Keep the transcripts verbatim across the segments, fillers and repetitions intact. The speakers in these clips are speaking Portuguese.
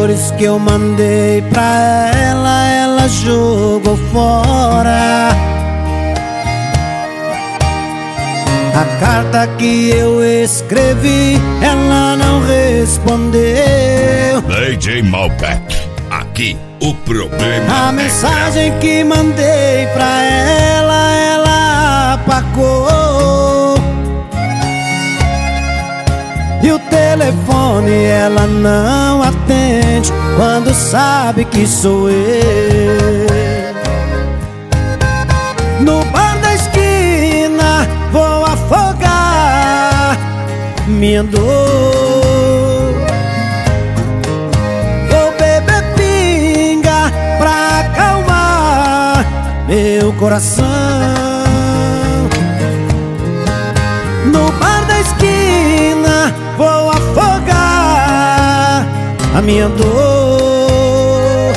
flores que eu mandei pra ela, ela jogou fora. A carta que eu escrevi, ela não respondeu. D J Malbec, aqui o problema. A mensagem é que mandei pra ela, ela apagou. E o telefone ela não atende quando sabe que sou eu. No bar da esquina vou afogar minha dor. Vou beber pinga pra acalmar meu coração. No bar da esquina vou afogar a minha dor.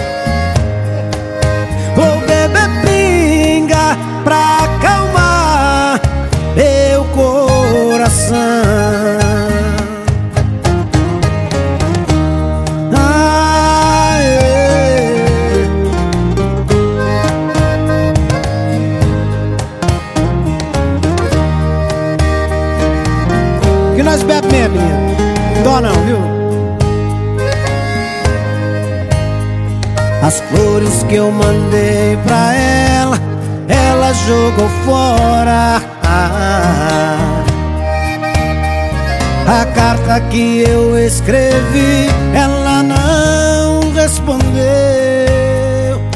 Vou beber pinga pra acalmar meu coração. Ah, é. Que nós bebe mesmo, menino. Dó não, viu? As flores que eu mandei pra ela, ela jogou fora. A carta que eu escrevi, ela não respondeu.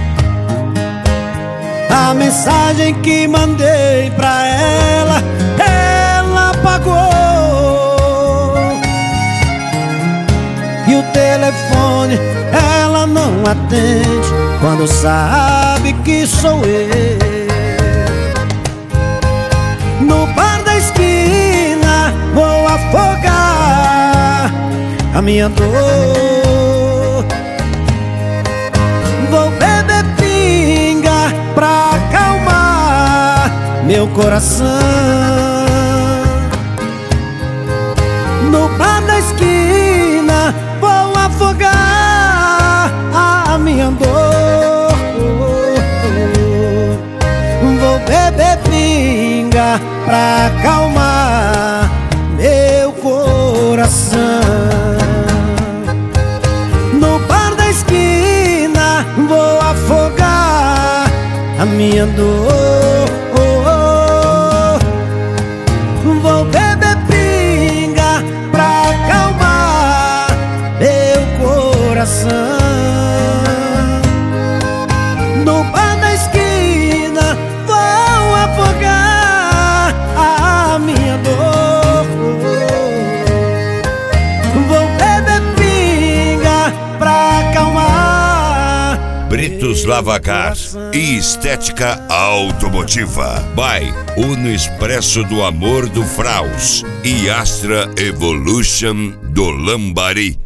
A mensagem que mandei pra ela, ela apagou. E o telefone ela não atende quando sabe que sou eu. No bar da esquina vou afogar a minha dor. Vou beber pinga pra acalmar meu coração. No bar da esquina vou afogar a minha dor. Vou beber pinga pra acalmar meu coração. No bar da esquina vou afogar a minha dor. Vou beber pinga pra acalmar meu coração. No bar da esquina vou afogar a minha dor. Vou beber pinga pra acalmar. Britos Lava Gás e Estética Automotiva. By Uno Expresso do Amor do Fraus e Astra Evolution do Lambari.